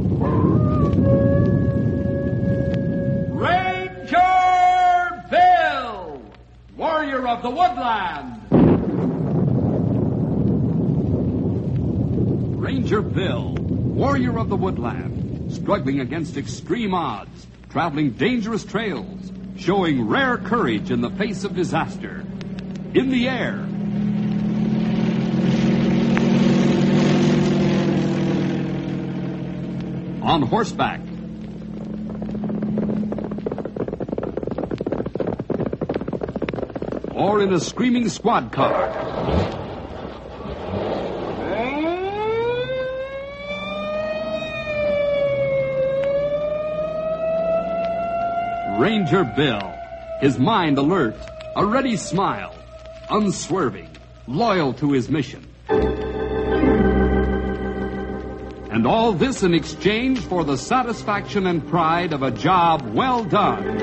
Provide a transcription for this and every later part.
Ranger Bill, warrior of the woodland. Ranger Bill, warrior of the woodland, struggling against extreme odds, traveling dangerous trails, showing rare courage in the face of disaster. In the air. On horseback. Or in a screaming squad car. Ranger Bill, his mind alert, a ready smile, unswerving, loyal to his mission. And all this in exchange for the satisfaction and pride of a job well done.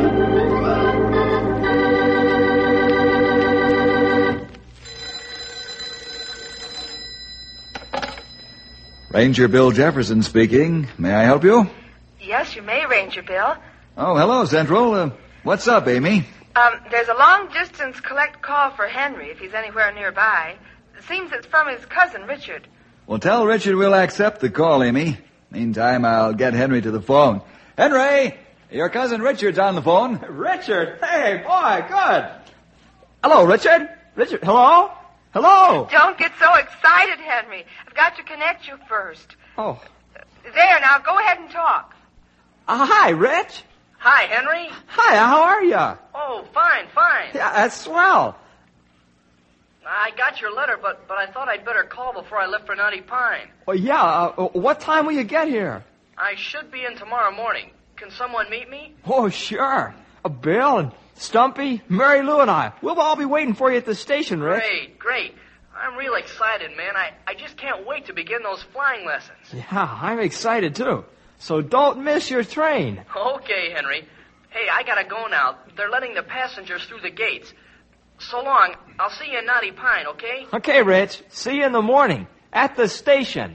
Ranger Bill Jefferson speaking. May I help you? Yes, you may, Ranger Bill. Oh, hello, Central. What's up, Amy? There's a long-distance collect call for Henry, if he's anywhere nearby. It seems it's from his cousin, Richard. Well, tell Richard we'll accept the call, Amy. Meantime, I'll get Henry to the phone. Henry! Your cousin Richard's on the phone. Richard? Hey, boy, good. Hello, Richard? Richard, hello? Hello? Don't get so excited, Henry. I've got to connect you first. Oh. There, now, go ahead and talk. Hi, Rich. Hi, Henry. Hi, how are you? Oh, fine. Yeah, that's swell. I got your letter, but I thought I'd better call before I left for Knotty Pine. Oh, yeah, what time will you get here? I should be in tomorrow morning. Can someone meet me? Oh, sure. Bill and Stumpy, Mary Lou and I. We'll all be waiting for you at the station, Rich. Great. I'm real excited, man. I just can't wait to begin those flying lessons. Yeah, I'm excited, too. So don't miss your train. Okay, Henry. Hey, I gotta go now. They're letting the passengers through the gates. So long. I'll see you in Knotty Pine, okay? Okay, Rich. See you in the morning. At the station.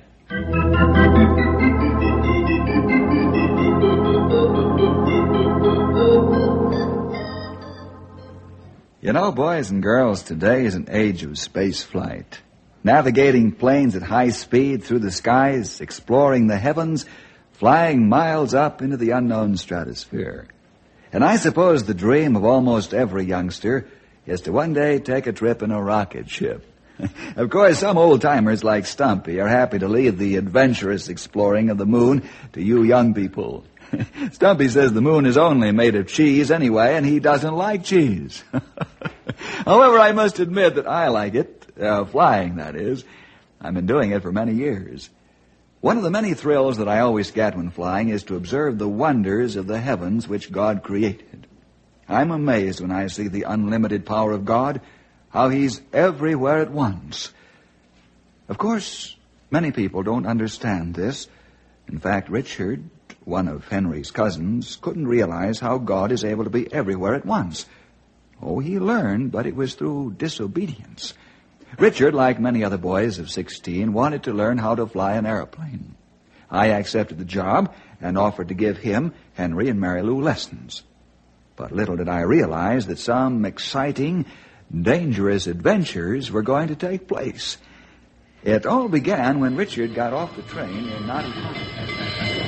You know, boys and girls, today is an age of space flight. Navigating planes at high speed through the skies, exploring the heavens, flying miles up into the unknown stratosphere. And I suppose the dream of almost every youngster is to one day take a trip in a rocket ship. Of course, some old-timers like Stumpy are happy to leave the adventurous exploring of the moon to you young people. Stumpy says the moon is only made of cheese anyway, and he doesn't like cheese. However, I must admit that I like it, flying, that is. I've been doing it for many years. One of the many thrills that I always get when flying is to observe the wonders of the heavens which God created. I'm amazed when I see the unlimited power of God, how He's everywhere at once. Of course, many people don't understand this. In fact, Richard, one of Henry's cousins, couldn't realize how God is able to be everywhere at once. Oh, he learned, but it was through disobedience. Richard, like many other boys of 16, wanted to learn how to fly an airplane. I accepted the job and offered to give him, Henry, and Mary Lou lessons. But little did I realize that some exciting, dangerous adventures were going to take place. It all began when Richard got off the train in Knotty Pine.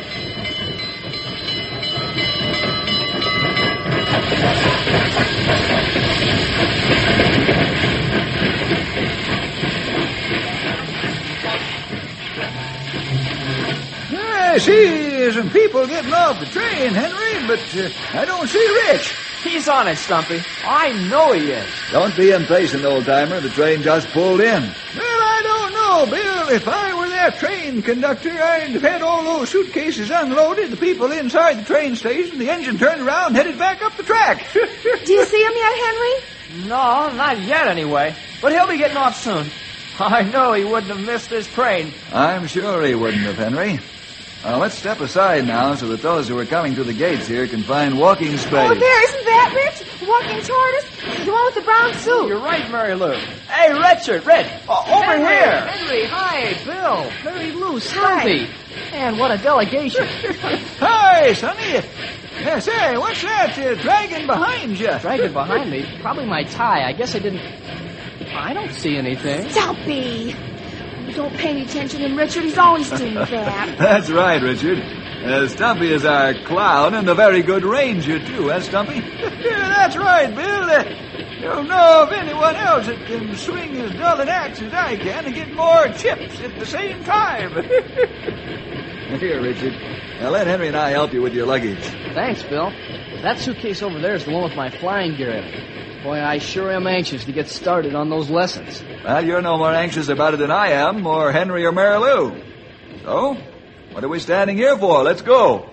I see some people getting off the train, Henry, but I don't see Rich. He's on it, Stumpy. I know he is. Don't be impatient, old-timer. The train just pulled in. Well, I don't know, Bill. If I were that train conductor, I'd have had all those suitcases unloaded, the people inside the train station, the engine turned around, headed back up the track. Do you see him yet, Henry? No, not yet anyway. But he'll be getting off soon. I know he wouldn't have missed this train. I'm sure he wouldn't have, Henry. Let's step aside now so that those who are coming through the gates here can find walking space. Oh, there, isn't that Rich? Walking toward us? The one with the brown suit. You're right, Mary Lou. Hey, Richard, Rich, over Henry, here. Henry, hi, Bill. Bill, Mary Lou, Stumpy. And what a delegation. Hi, Sonny. Say, what's that dragging behind you? Dragging behind me? Probably my tie. I guess I don't see anything. Stumpy! Don't pay any attention to him, Richard. He's always doing that. That's right, Richard. Stumpy is our clown and a very good ranger, too, Stumpy? Yeah, that's right, Bill. Don't know of anyone else that can swing as dull an axe as I can and get more chips at the same time. Here, Richard. Now let Henry and I help you with your luggage. Thanks, Bill. That suitcase over there is the one with my flying gear in it. Boy, I sure am anxious to get started on those lessons. Well, you're no more anxious about it than I am, or Henry or Mary Lou. So, what are we standing here for? Let's go.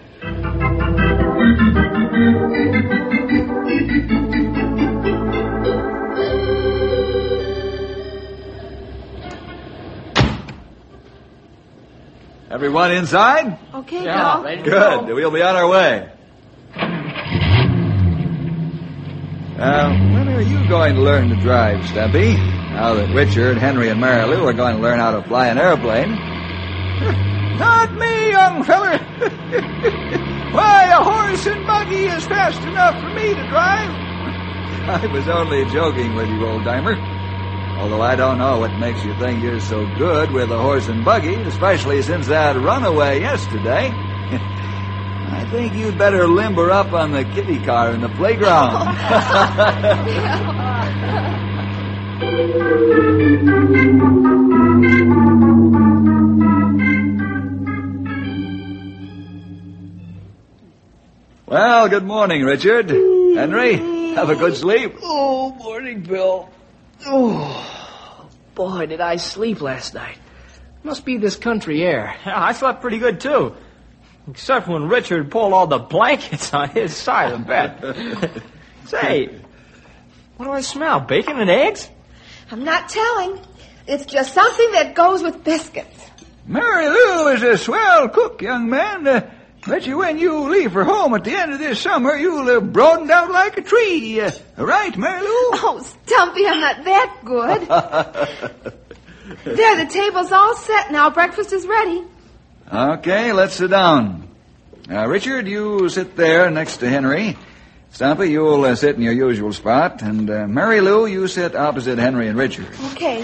Everyone inside? Okay, Yeah, Bill. ready to Good. go. We'll be on our way. When are you going to learn to drive, Stumpy? Now that Richard, Henry, and Mary Lou are going to learn how to fly an airplane. Not me, young feller. Why, a horse and buggy is fast enough for me to drive. I was only joking with you, old-timer. Although I don't know what makes you think you're so good with a horse and buggy, especially since that runaway yesterday. I think you'd better limber up on the kiddie car in the playground. Well, good morning, Richard. Henry, have a good sleep. Oh, morning, Bill. Oh, boy, did I sleep last night. Must be this country air. Yeah, I slept pretty good, too. Except when Richard pulled all the blankets on his side of the bed. Say, what do I smell? Bacon and eggs? I'm not telling. It's just something that goes with biscuits. Mary Lou is a swell cook, young man. Bet you when you leave for home at the end of this summer, you'll broaden out like a tree. Right, Mary Lou? Oh, Stumpy, I'm not that good. There, the table's all set now. Breakfast is ready. Okay, let's sit down. Richard, you sit there next to Henry. Stumpy, you'll sit in your usual spot. And Mary Lou, you sit opposite Henry and Richard. Okay.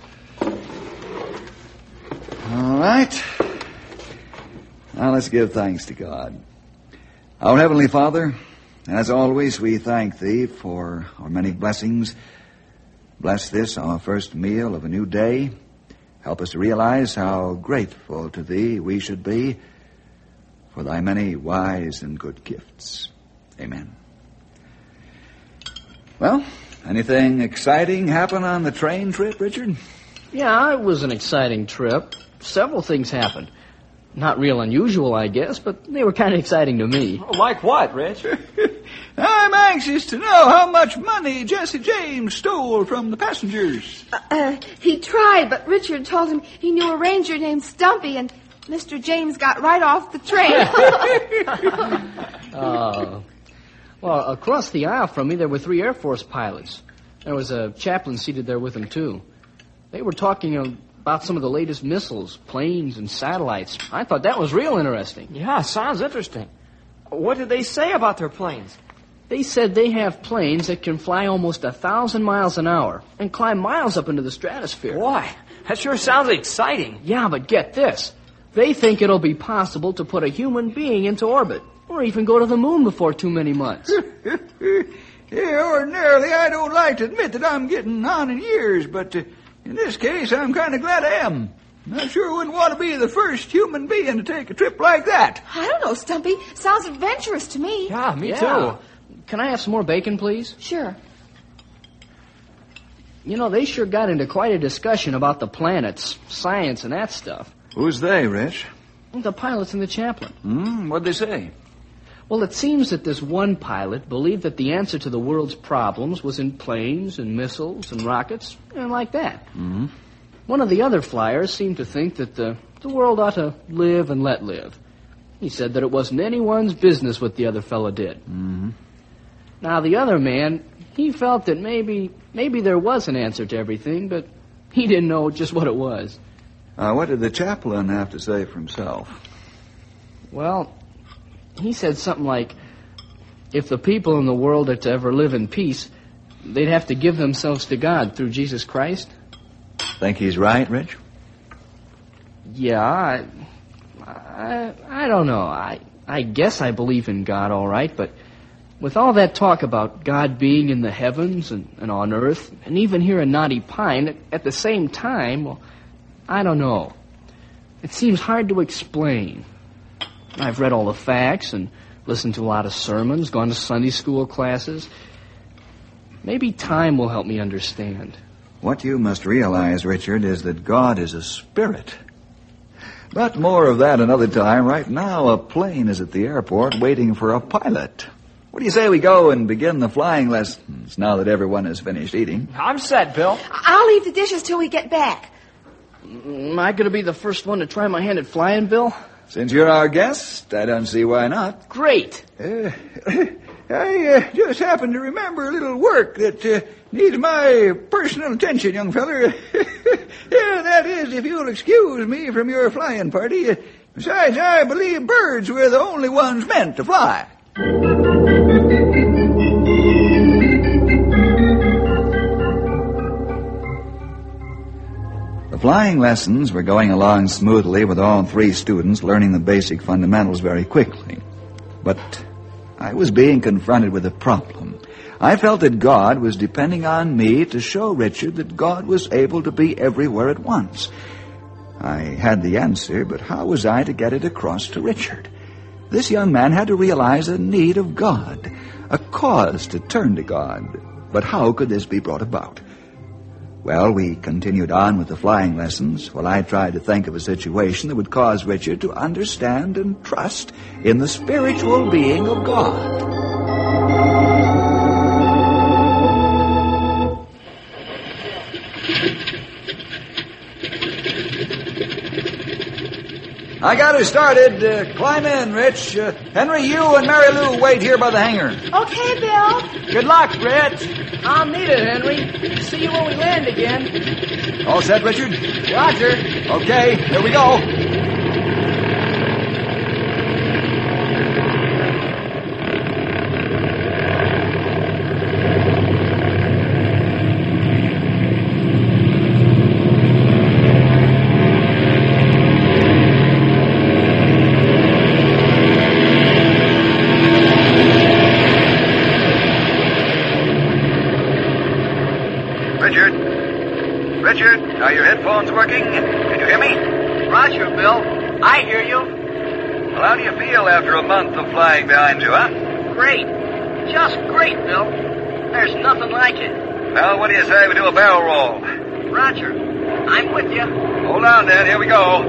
All right. Now let's give thanks to God. Our Heavenly Father, as always, we thank Thee for our many blessings. Bless this, our first meal of a new day. Help us to realize how grateful to Thee we should be for Thy many wise and good gifts. Amen. Well, anything exciting happen on the train trip, Richard? Yeah, it was an exciting trip. Several things happened. Not real unusual, I guess, but they were kind of exciting to me. Like what, Rich? I'm anxious to know how much money Jesse James stole from the passengers. He tried, but Richard told him he knew a ranger named Stumpy, and Mr. James got right off the train. Well, across the aisle from me, there were 3 Air Force pilots. There was a chaplain seated there with them, too. They were talking about some of the latest missiles, planes, and satellites. I thought that was real interesting. Yeah, sounds interesting. What did they say about their planes? They said they have planes that can fly almost 1,000 miles an hour and climb miles up into the stratosphere. Boy, that sure sounds exciting. Yeah, but get this. They think it'll be possible to put a human being into orbit or even go to the moon before too many months. Yeah, ordinarily I don't like to admit that I'm getting on in years, but in this case I'm kind of glad I am. I sure wouldn't want to be the first human being to take a trip like that. I don't know, Stumpy. Sounds adventurous to me. Yeah, me Yeah. too. Can I have some more bacon, please? Sure. You know, they sure got into quite a discussion about the planets, science, and that stuff. Who's they, Rich? The pilots and the chaplain. What'd they say? Well, it seems that this one pilot believed that the answer to the world's problems was in planes and missiles and rockets and like that. Mm-hmm. One of the other flyers seemed to think that the world ought to live and let live. He said that it wasn't anyone's business what the other fellow did. Mm-hmm. Now, the other man, he felt that maybe there was an answer to everything, but he didn't know just what it was. What did the chaplain have to say for himself? Well, he said something like, if the people in the world are to ever live in peace, they'd have to give themselves to God through Jesus Christ. Think he's right, Rich? Yeah, I don't know. I guess I believe in God all right, but with all that talk about God being in the heavens and on earth, and even here in Knotty Pine, at the same time, well, I don't know. It seems hard to explain. I've read all the facts and listened to a lot of sermons, gone to Sunday school classes. Maybe time will help me understand. What you must realize, Richard, is that God is a spirit. But more of that another time. Right now, a plane is at the airport waiting for a pilot. What do you say we go and begin the flying lessons now that everyone has finished eating? I'm set, Bill. I'll leave the dishes till we get back. Am I going to be the first one to try my hand at flying, Bill? Since you're our guest, I don't see why not. Great. I just happened to remember a little work that needs my personal attention, young feller. Yeah, that is, if you'll excuse me from your flying party. Besides, I believe birds were the only ones meant to fly. The flying lessons were going along smoothly with all three students learning the basic fundamentals very quickly. But I was being confronted with a problem. I felt that God was depending on me to show Richard that God was able to be everywhere at once. I had the answer, but how was I to get it across to Richard? This young man had to realize a need of God, a cause to turn to God. But how could this be brought about? Well, we continued on with the flying lessons while I tried to think of a situation that would cause Richard to understand and trust in the spiritual being of God. I got her started. Climb in, Rich. Henry, you and Mary Lou wait here by the hangar. Okay, Bill. Good luck, Rich. I'll need it, Henry. See you when we land again. All set, Richard? Roger. Okay, here we go. Richard, are your headphones working? Can you hear me? Roger, Bill. I hear you. Well, how do you feel after a month of flying behind you, huh? Great. Just great, Bill. There's nothing like it. Well, what do you say we do a barrel roll? Roger. I'm with you. Hold on, then. Here we go.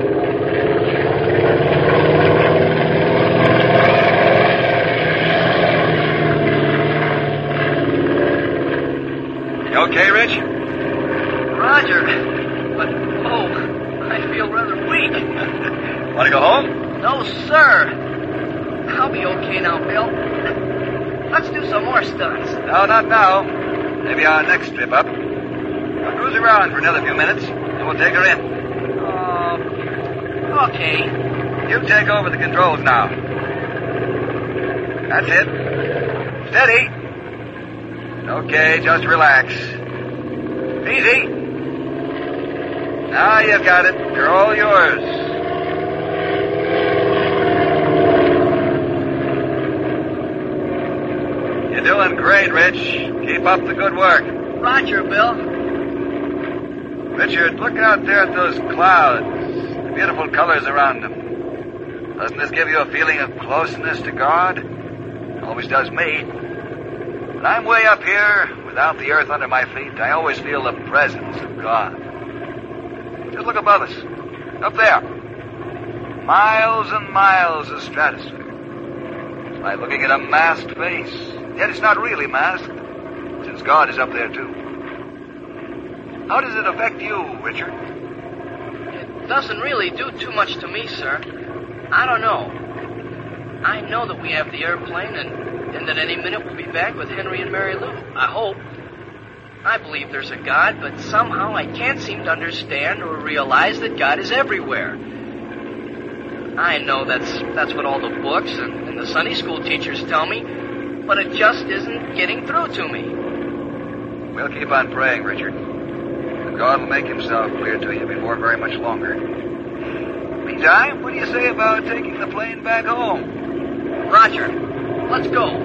You okay, Rich? Roger. But, I feel rather weak. Want to go home? No, sir. I'll be okay now, Bill. Let's do some more stunts. No, not now. Maybe our next trip up. We'll cruise around for another few minutes, and we'll take her in. Okay. You take over the controls now. That's it. Steady. Okay, just relax. Easy. Now you've got it. You're all yours. You're doing great, Rich. Keep up the good work. Roger, Bill. Richard, look out there at those clouds. The beautiful colors around them. Doesn't this give you a feeling of closeness to God? It always does me. When I'm way up here, without the earth under my feet, I always feel the presence of God. Just look above us. Up there. Miles and miles of stratosphere. It's like looking at a masked face. Yet it's not really masked, since God is up there too. How does it affect you, Richard? It doesn't really do too much to me, sir. I don't know. I know that we have the airplane and that any minute we'll be back with Henry and Mary Lou. I hope. I believe there's a God, but somehow I can't seem to understand or realize that God is everywhere. I know that's what all the books and the Sunday school teachers tell me, but it just isn't getting through to me. We'll keep on praying, Richard. God will make himself clear to you before very much longer. Meantime, what do you say about taking the plane back home? Roger. Let's go.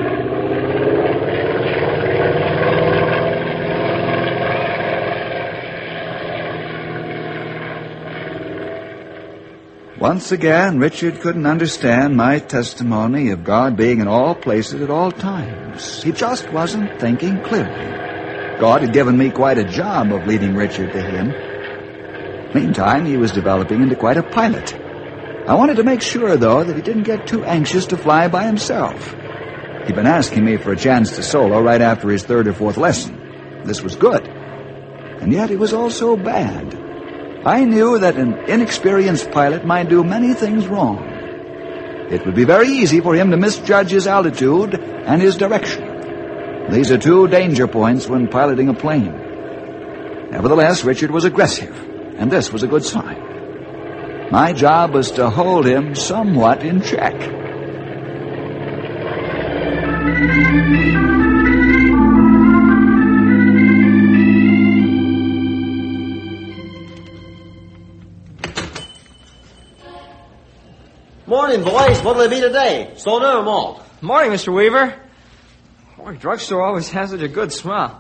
Once again, Richard couldn't understand my testimony of God being in all places at all times. He just wasn't thinking clearly. God had given me quite a job of leading Richard to him. Meantime, he was developing into quite a pilot. I wanted to make sure, though, that he didn't get too anxious to fly by himself. He'd been asking me for a chance to solo right after his third or fourth lesson. This was good. And yet it was also bad. I knew that an inexperienced pilot might do many things wrong. It would be very easy for him to misjudge his altitude and his direction. These are two danger points when piloting a plane. Nevertheless, Richard was aggressive, and this was a good sign. My job was to hold him somewhat in check. Morning, boys. What'll it be today? Soda or malt? Morning, Mr. Weaver. Boy, drugstore always has such a good smell.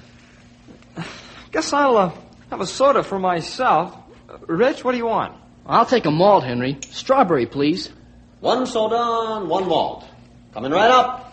Guess I'll have a soda for myself. Rich, what do you want? I'll take a malt, Henry. Strawberry, please. One soda and one malt. Coming right up.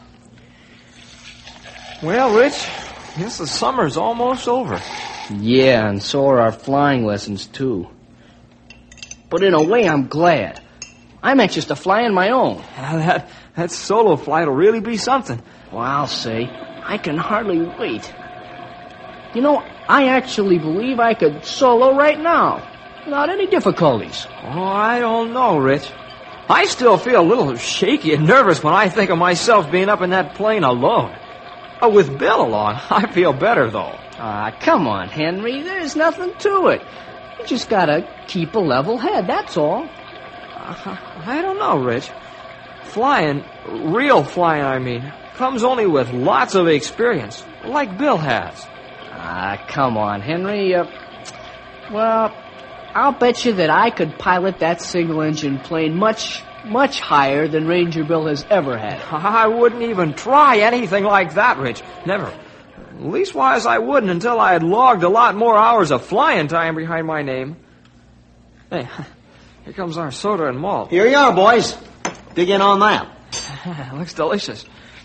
Well, Rich, guess the summer's almost over. Yeah, and so are our flying lessons, too. But in a way, I'm glad. I'm anxious to fly on my own. That solo flight will really be something. Well, I'll say, I can hardly wait. You know, I actually believe I could solo right now, without any difficulties. Oh, I don't know, Rich. I still feel a little shaky and nervous when I think of myself being up in that plane alone. With Bill along, I feel better, though. Come on, Henry. There's nothing to it. You just gotta keep a level head, that's all. I don't know, Rich. Flying, real flying, I mean, comes only with lots of experience, like Bill has. Come on, Henry. Well, I'll bet you that I could pilot that single-engine plane much, much higher than Ranger Bill has ever had. I wouldn't even try anything like that, Rich. Never. Leastwise, I wouldn't until I had logged a lot more hours of flying time behind my name. Hey, here comes our soda and malt. Here you are, boys. Dig in on that. Looks delicious.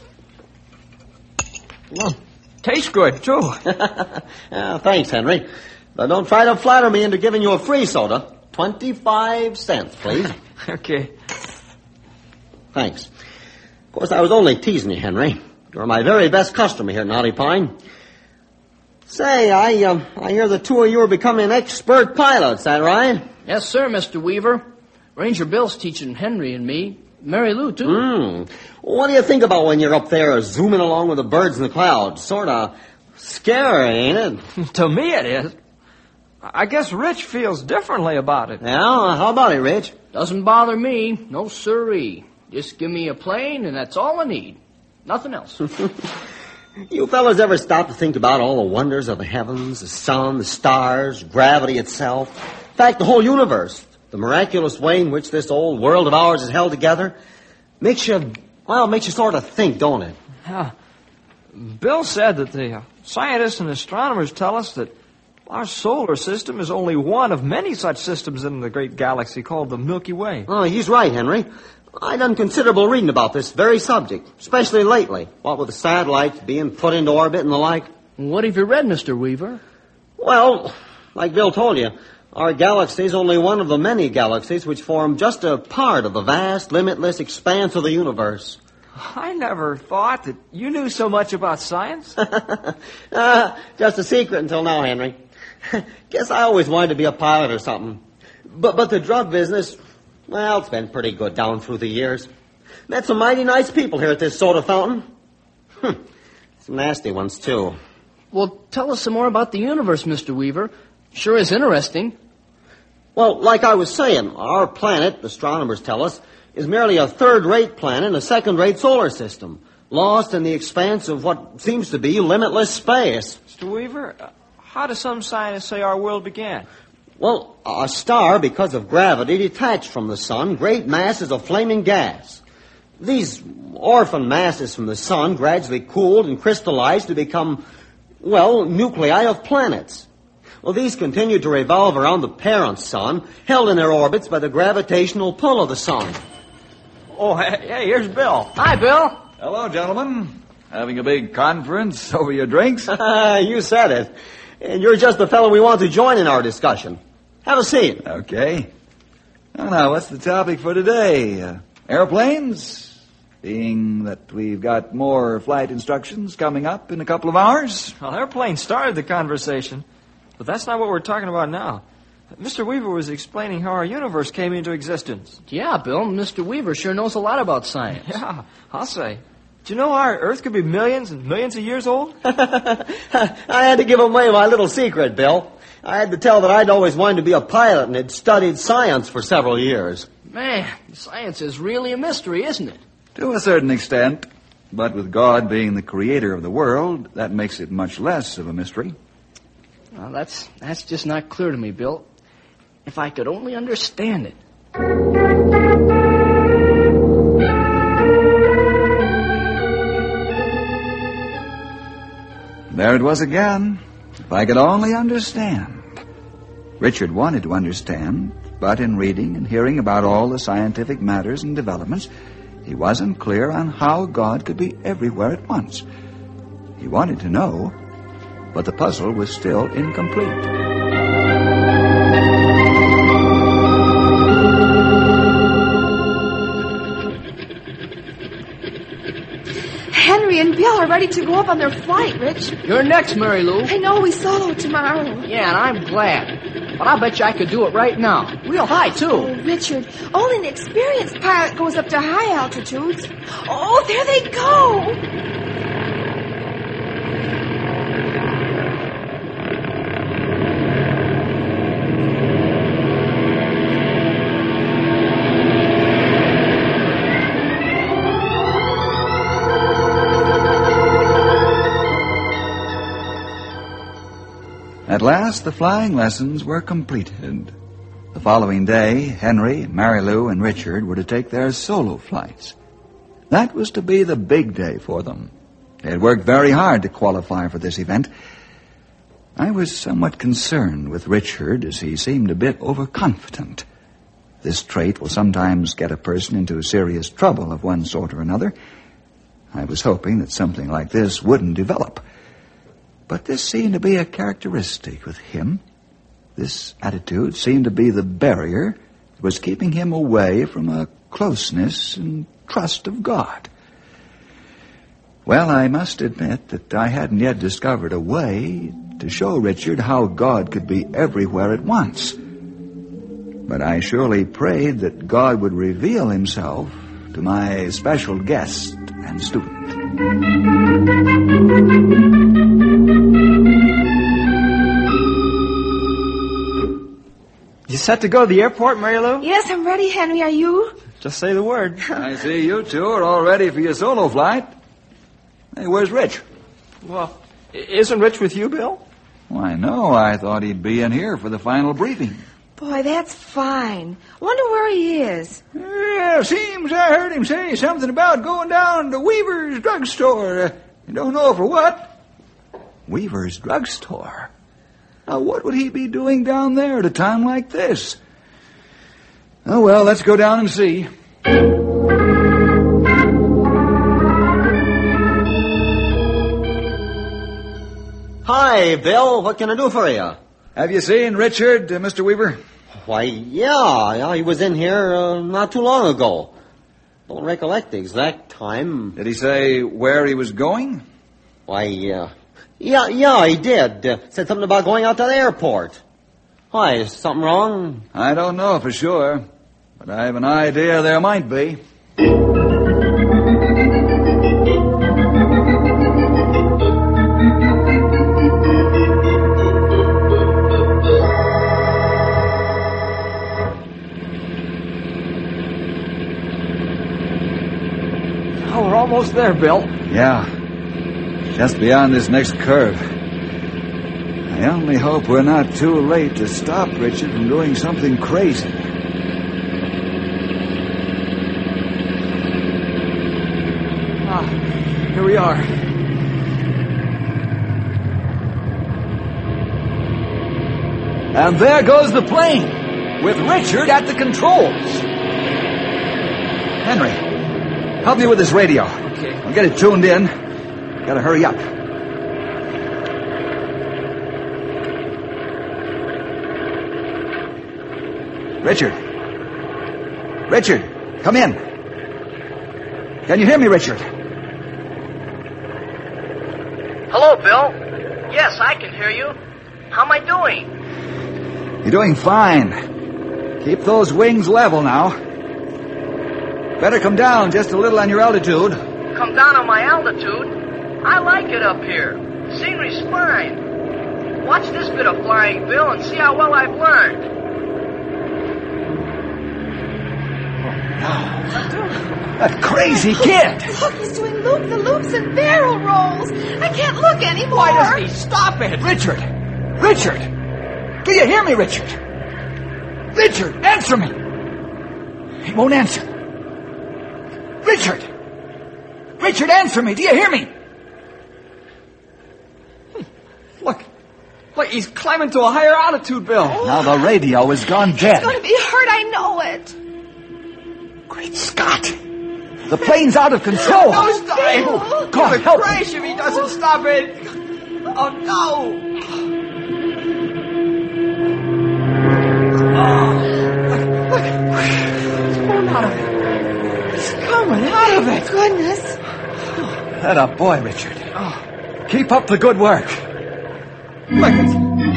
Well, tastes good, too. Thanks, Henry. But don't try to flatter me into giving you a free soda. 25 cents, please. Okay. Thanks. Of course, I was only teasing you, Henry. You're my very best customer here at Knotty Pine. Say, I hear the two of you are becoming expert pilots, is that right? Yes, sir, Mr. Weaver. Ranger Bill's teaching Henry and me. Mary Lou, too. What do you think about when you're up there zooming along with the birds in the clouds? Sort of scary, ain't it? To me it is. I guess Rich feels differently about it. Yeah, how about it, Rich? Doesn't bother me. No siree. Just give me a plane and that's all I need. Nothing else. You fellas ever stop to think about all the wonders of the heavens, the sun, the stars, gravity itself? In fact, the whole universe, the miraculous way in which this old world of ours is held together, makes you sort of think, don't it? Yeah. Bill said that the scientists and astronomers tell us that our solar system is only one of many such systems in the great galaxy called the Milky Way. Oh, he's right, Henry. I done considerable reading about this very subject, especially lately, what with the satellites being put into orbit and the like. What have you read, Mr. Weaver? Well, like Bill told you, our galaxy is only one of the many galaxies which form just a part of the vast, limitless expanse of the universe. I never thought that you knew so much about science. Just a secret until now, Henry. Guess I always wanted to be a pilot or something. But the drug business, well, it's been pretty good down through the years. Met some mighty nice people here at this soda fountain. Some nasty ones, too. Well, tell us some more about the universe, Mr. Weaver. Sure is interesting. Well, like I was saying, our planet, astronomers tell us, is merely a third-rate planet in a second-rate solar system, lost in the expanse of what seems to be limitless space. Mr. Weaver, how do some scientists say our world began? Well, a star, because of gravity, detached from the sun great masses of flaming gas. These orphan masses from the sun gradually cooled and crystallized to become, well, nuclei of planets. Well, these continue to revolve around the parent sun, held in their orbits by the gravitational pull of the sun. Oh, hey, here's Bill. Hi, Bill. Hello, gentlemen. Having a big conference over your drinks? You said it. And you're just the fellow we want to join in our discussion. Have a seat. Okay. Now, what's the topic for today? Airplanes? Being that we've got more flight instructions coming up in a couple of hours? Well, airplane started the conversation, but that's not what we're talking about now. Mr. Weaver was explaining how our universe came into existence. Yeah, Bill, Mr. Weaver sure knows a lot about science. Yeah, I'll say. Do you know our Earth could be millions and millions of years old? I had to give away my little secret, Bill. I had to tell that I'd always wanted to be a pilot and had studied science for several years. Man, science is really a mystery, isn't it? To a certain extent. But with God being the creator of the world, that makes it much less of a mystery. Well, that's just not clear to me, Bill. If I could only understand it. There it was again. If I could only understand. Richard wanted to understand, but in reading and hearing about all the scientific matters and developments, he wasn't clear on how God could be everywhere at once. He wanted to know, but the puzzle was still incomplete. Henry and Bill are ready to go up on their flight, Rich. You're next, Mary Lou. I know we solo tomorrow. Yeah, and I'm glad. But I'll bet you I could do it right now. Real high, too. Oh, Richard, only an experienced pilot goes up to high altitudes. Oh, there they go. At last, the flying lessons were completed. The following day, Henry, Mary Lou, and Richard were to take their solo flights. That was to be the big day for them. They had worked very hard to qualify for this event. I was somewhat concerned with Richard, as he seemed a bit overconfident. This trait will sometimes get a person into serious trouble of one sort or another. I was hoping that something like this wouldn't develop. But this seemed to be a characteristic with him. This attitude seemed to be the barrier that was keeping him away from a closeness and trust of God. Well, I must admit that I hadn't yet discovered a way to show Richard how God could be everywhere at once. But I surely prayed that God would reveal himself to my special guest and student. You set to go to the airport, Mary Lou? Yes, I'm ready, Henry. Are you? Just say the word. I see you two are all ready for your solo flight. Hey, where's Rich? Well, isn't Rich with you, Bill? Why, no, I thought he'd be in here for the final briefing. Boy, that's fine. Wonder where he is. Yeah, seems I heard him say something about going down to Weaver's drugstore. I don't know for what. Weaver's drugstore? Now, what would he be doing down there at a time like this? Oh, well, let's go down and see. Hi, Bill. What can I do for you? Have you seen Richard, Mr. Weaver? Why, yeah, he was in here not too long ago. Don't recollect the exact time. Did he say where he was going? Why, yeah, he did. Said something about going out to the airport. Why, is something wrong? I don't know for sure, but I have an idea there might be. almost there, Bill. Yeah. Just beyond this next curve. I only hope we're not too late to stop Richard from doing something crazy. Here we are. And there goes the plane, with Richard at the controls. Henry, help me with this radio. Okay. I'll get it tuned in. Gotta hurry up. Richard. Richard, come in. Can you hear me, Richard? Hello, Bill. Yes, I can hear you. How am I doing? You're doing fine. Keep those wings level now. Better come down just a little on your altitude. Come down on my altitude? I like it up here. Scenery's fine. Watch this bit of flying, Bill, and see how well I've learned. That crazy kid! Look, he's doing loop-the-loops and barrel rolls. I can't look anymore. Why doesn't he stop it? Richard! Richard! Do you hear me, Richard? Richard, answer me! He won't answer. Richard! Richard, answer me! Do you hear me? Look, he's climbing to a higher altitude, Bill. Now the radio is gone dead. He's going to be hurt, I know it. Great Scott! The plane's out of control! Nosedive! Go on, He'll help crash if he doesn't stop it! Oh, no! Look! He's coming out of it! He's coming out of it! Goodness. That a boy, Richard. Keep up the good work. Look, it's...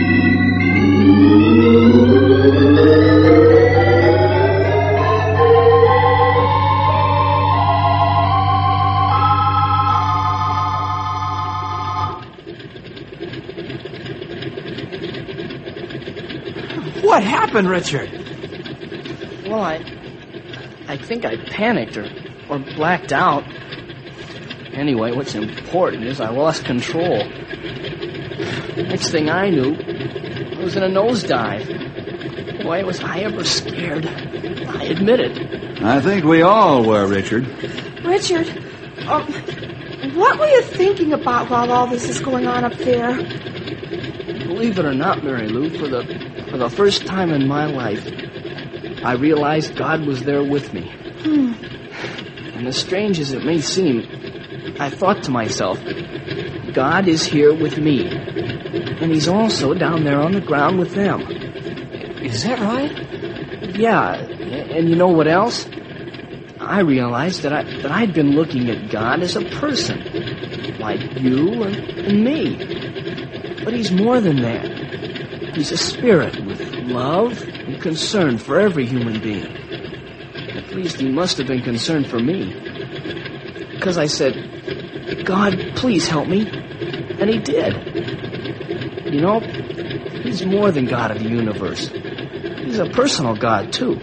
What happened, Richard? Well, I think I panicked or blacked out. Anyway, what's important is I lost control. Next thing I knew, I was in a nosedive. Boy, was I ever scared. I admit it. I think we all were, Richard. Richard, what were you thinking about while all this is going on up there? Believe it or not, Mary Lou, for the first time in my life, I realized God was there with me. And as strange as it may seem, I thought to myself, God is here with me. And he's also down there on the ground with them. Is that right? Yeah, and you know what else? I realized that I'd been looking at God as a person, like you and me. But he's more than that. He's a spirit with love and concern for every human being. At least he must have been concerned for me. Because I said, God, please help me. And he did. You know, he's more than God of the universe. He's a personal God, too.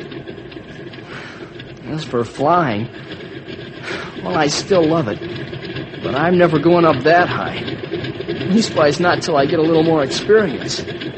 As for flying, well, I still love it. But I'm never going up that high. Leastwise, not till I get a little more experience.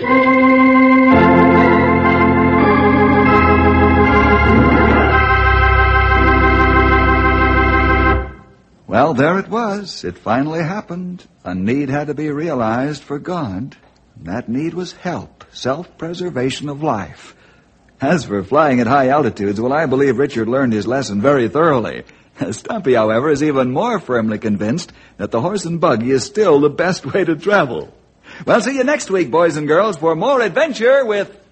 Well, there it was. It finally happened. A need had to be realized for God. That need was help, self-preservation of life. As for flying at high altitudes, well, I believe Richard learned his lesson very thoroughly. Stumpy, however, is even more firmly convinced that the horse and buggy is still the best way to travel. Well, see you next week, boys and girls, for more adventure with